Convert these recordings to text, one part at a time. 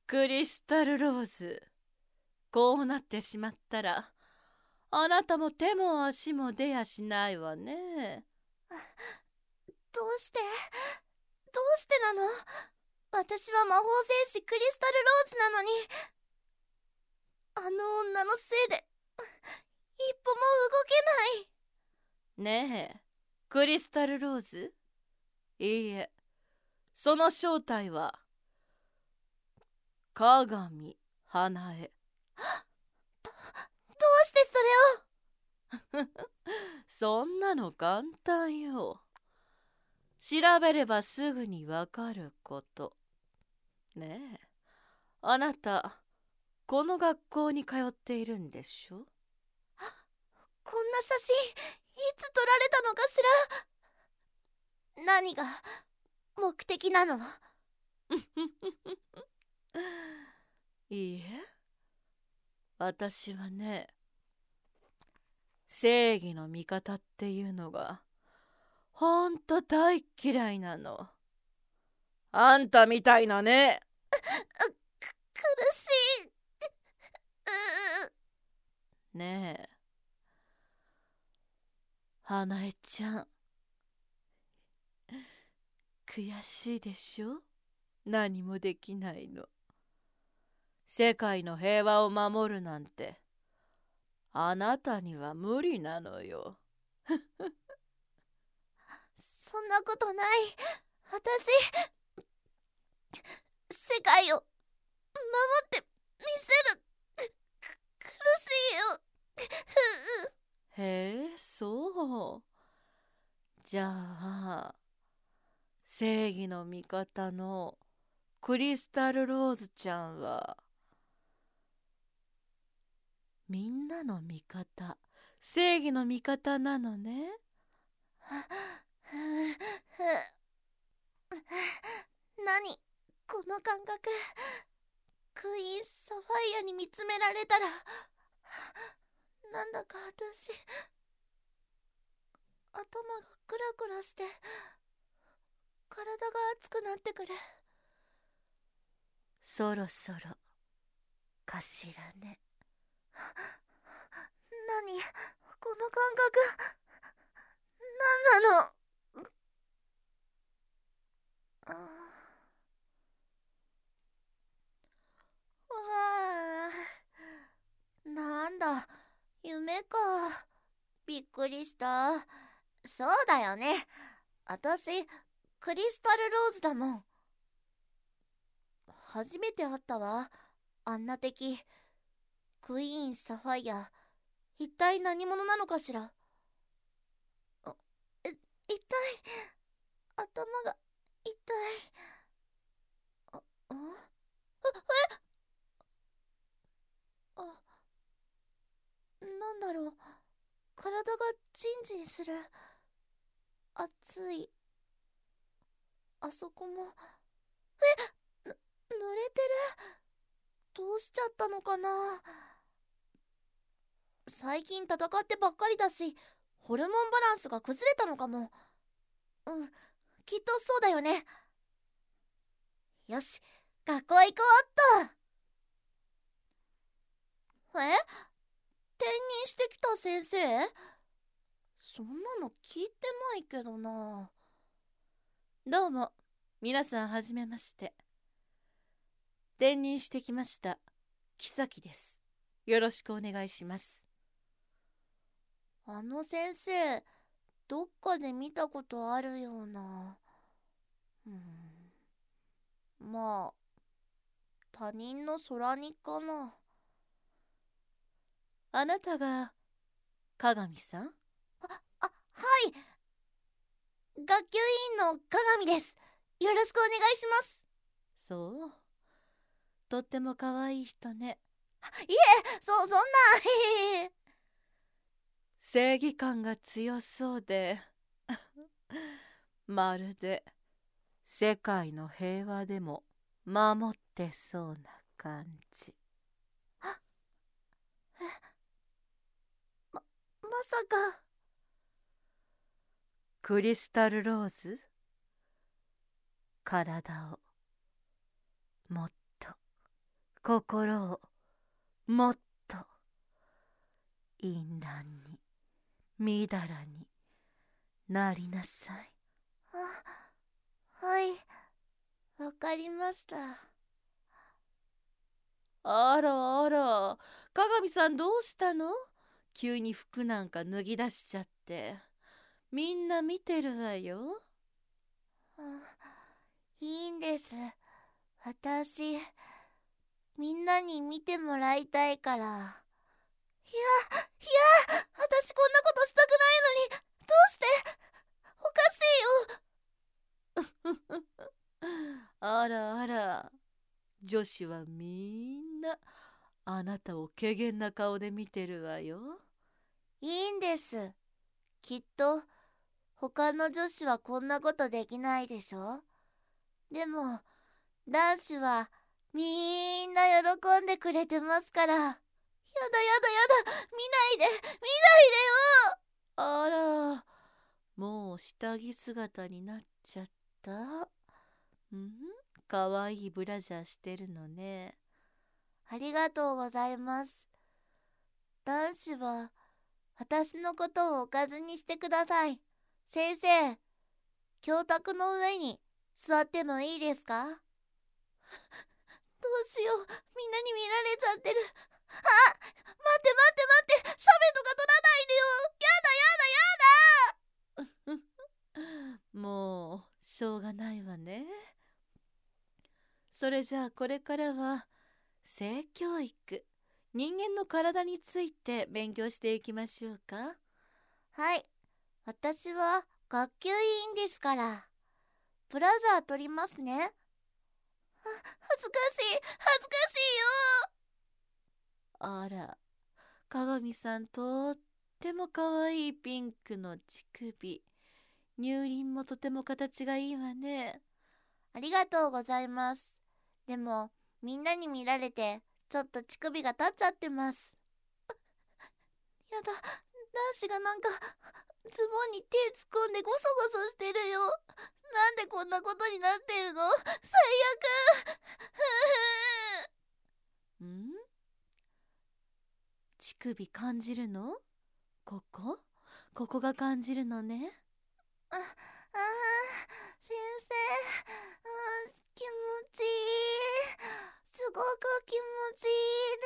クリスタルローズ、こうなってしまったらあなたも手も足も出やしないわね。 どうしてなの？私は魔法戦士クリスタルローズなのに、あの女のせいで一歩も動けない。 ねえ、クリスタルローズ、いいえ、その正体は鏡花江。 どうしてそれを？ そんなの簡単よ。調べればすぐにわかること。ねえ、あなたこの学校に通っているんでしょ？ こんな写真いつ撮られたのかしら？何が目的なの？ いいえ、私はね、正義の味方っていうのがほんと大嫌いなの。あんたみたいなね。 苦しい。 ねえ、花江ちゃん、悔しいでしょ？何もできないの。世界の平和を守るなんてあなたには無理なのよ。 そんなことない。私、世界を守ってみせる。苦しいよ。 へえ、そう。じゃあ、正義の味方のクリスタルローズちゃんはみんなの味方、正義の味方なのね。 何この感覚。クイーンサファイアに見つめられたら、なんだか私、頭がクラクラして体が熱くなってくる。 そろそろかしらね。 何この感覚、何なの？なんだ、夢か。びっくりした。そうだよね。私、クリスタルローズだもん。初めて会ったわ。あんな敵。クイーンサファイア。一体何者なのかしら。痛い。頭が痛い。あ、あ、あ、なんだろう。体がジンジンする。熱い。あそこも。濡れてる。どうしちゃったのかな。最近戦ってばっかりだし、ホルモンバランスが崩れたのかも。きっとそうだよね。よし、学校行こうっと。転任してきた先生？そんなの聞いてないけどな。 どうも、皆さんはじめまして。転任してきました木崎です。よろしくお願いします。 あの先生、どっかで見たことあるような。まあ、他人の空似かな。 あなたが鏡さん？ はい。学級委員の鏡です。よろしくお願いします。 そう。とっても可愛い人ね。 いえ、そんな。 正義感が強そうでまるで世界の平和でも守ってそうな感じ。 まさか。 クリスタルローズ、体をもっと心をもっと淫乱にみだらになりなさい。 はい、わかりました。 あらあら、鏡さんどうしたの？急に服なんか脱ぎ出しちゃって。みんな見てるわよ。 いいんです。私、みんなに見てもらいたいから。いや、私こんなことしたくないのに、どうして？おかしいよ。あらあら、女子はみんなあなたを怪訝な顔で見てるわよ。 いいんです。きっと他の女子はこんなことできないでしょ。でも男子はみんな喜んでくれてますから。やだやだやだ、見ないでよ。 あら、もう下着姿になっちゃった。かわいいブラジャーしてるのね。 ありがとうございます。男子は私のことをおかずにしてください。先生、教卓の上に座ってもいいですか？どうしよう、みんなに見られちゃってる。待って、写メとか撮らないでよ。やだ。 もうしょうがないわね。それじゃあこれからは性教育、人間の体について勉強していきましょうか。 はい、私は学級委員ですから。ブラジャー取りますね。恥ずかしいよ。 あら、鏡さんとってもかわいいピンクの乳首。乳輪もとても形がいいわね。 ありがとうございます。でもみんなに見られてちょっと乳首が立っちゃってます。やだ、男子がなんかズボンに手突っ込んでゴソゴソしてるよ。なんでこんなことになってるの？最悪。 乳首感じるの？ここが感じるのね。 先生、気持ちいい。すごく気持ちいい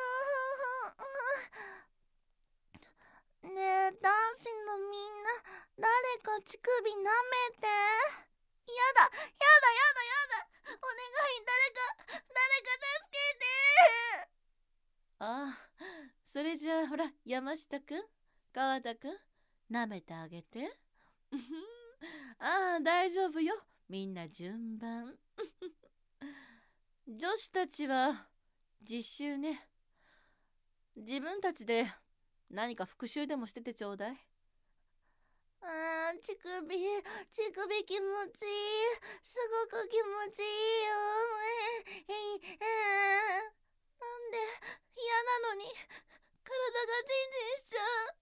です。ねえ、男子のみんな、誰か乳首舐めて。やだ。お願い、誰か助けて。 ああ、それじゃあほら、山下くん、川田くん、舐めてあげて。ああ、大丈夫よ。みんな順番。女子たちは実習ね。自分たちで何か復習でもしててちょうだい。 乳首気持ちいい。すごく気持ちいいよ。なんで嫌なのに体がジンジンしちゃう。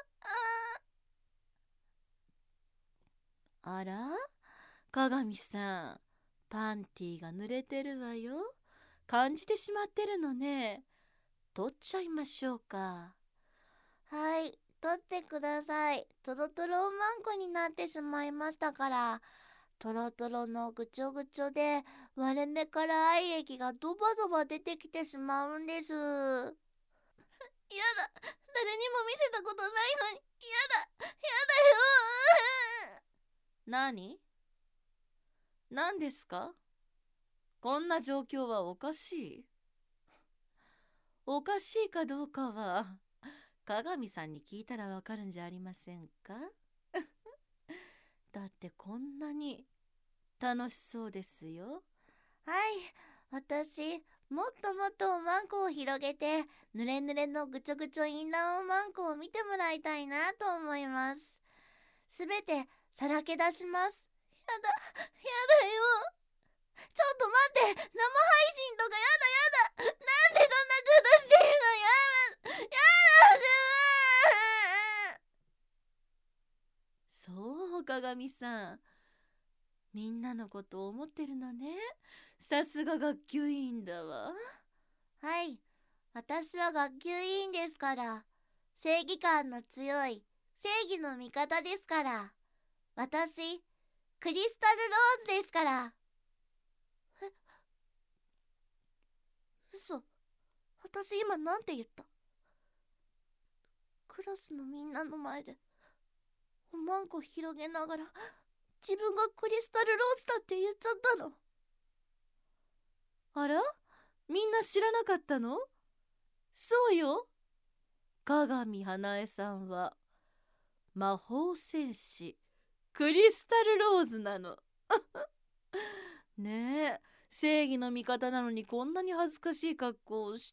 あら、鏡さん、パンティーが濡れてるわよ。感じてしまってるのね。取っちゃいましょうか。 はい、取ってください。トロトロおまんこになってしまいましたから。トロトロのぐちょぐちょで割れ目から愛液がドバドバ出てきてしまうんです。やだ、誰にも見せたことないのに。やだよ。 何ですか？こんな状況はおかしい。おかしいかどうかは鏡さんに聞いたらわかるんじゃありませんか？だってこんなに楽しそうですよ。 はい、私もっともっとおまんこを広げてぬれぬれのぐちょぐちょインランおまんこを見てもらいたいなと思います。すべてさらけ出します。やだよ。ちょっと待って、生配信とかやだ。なんでそんなことしてるの？やだ。 そう、鏡さん、みんなのことを思ってるのね。さすが学級委員だわ。 はい、私は学級委員ですから。正義感の強い正義の味方ですから。私、クリスタルローズですから。え、嘘。私今なんて言った？クラスのみんなの前でおまんこ広げながら自分がクリスタルローズだって言っちゃったの。 あら、みんな知らなかったの？そうよ、鏡花江さんは魔法戦士クリスタルローズなの。ねえ、正義の味方なのにこんなに恥ずかしい格好をして。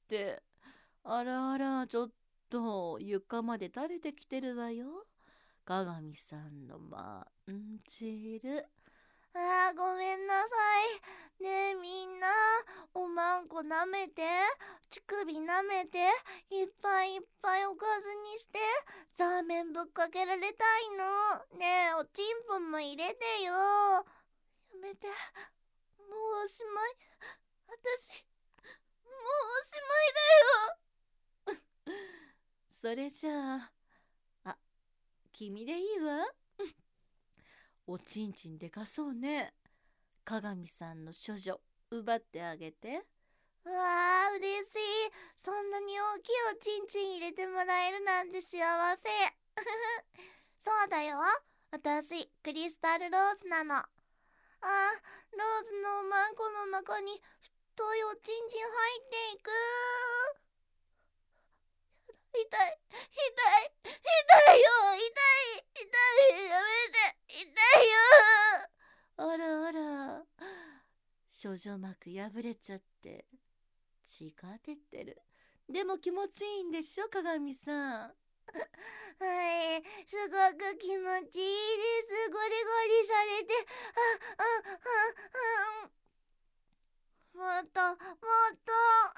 あらあら、ちょっと床まで垂れてきてるわよ、鏡さんのまんじる。 ごめんなさい。ねえみんな、おまんこ舐めて、乳首舐めて、いっぱいいっぱいおかずにして、ザーメンぶっかけられたいの。ねえ、おちんぽも入れてよ。やめて。もうおしまい。私、もうおしまいだよ。 それじゃあ、君でいいわ。おちんちんでかそうね。鏡さんの処女奪ってあげて。 うわー、嬉しい。そんなに大きいおちんちん入れてもらえるなんて幸せ。そうだよ。私、クリスタルローズなの。ローズのおまんこの中に太いおちんちん入っていく。痛い、痛い、痛いよ、痛い、痛い、やめて、痛いよ。 あらあら、処女膜破れちゃって血が出てる。でも気持ちいいんでしょ、鏡さん。 はい、すごく気持ちいいです。ゴリゴリされて、もっと、もっと、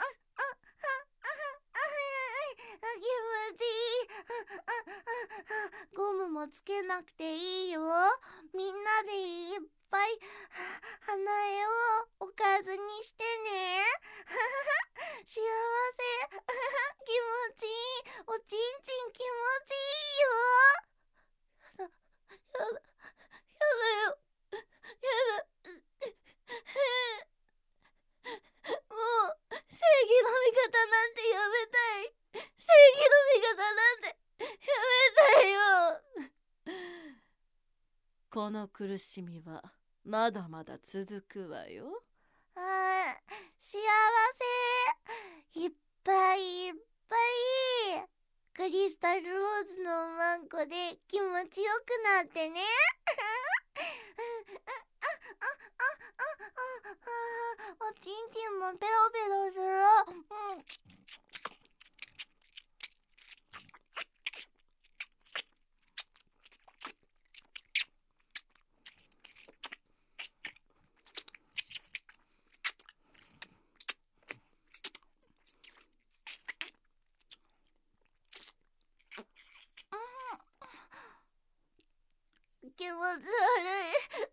気持ちいい。ゴムもつけなくていいよ。みんなでいっぱい花絵をおかずにしてね。幸せ。気持ちいい。おちんちん気持ちいいよ。やだ、やだよ。やだ。もう正義の味方なんてやめたい。正義の味方なんてやめたいよ。 この苦しみはまだまだ続くわよ。 幸せ。いっぱいいっぱい。クリスタルローズのおまんこで気持ちよくなってね。おちんちんもペロペロする。気持ち悪い。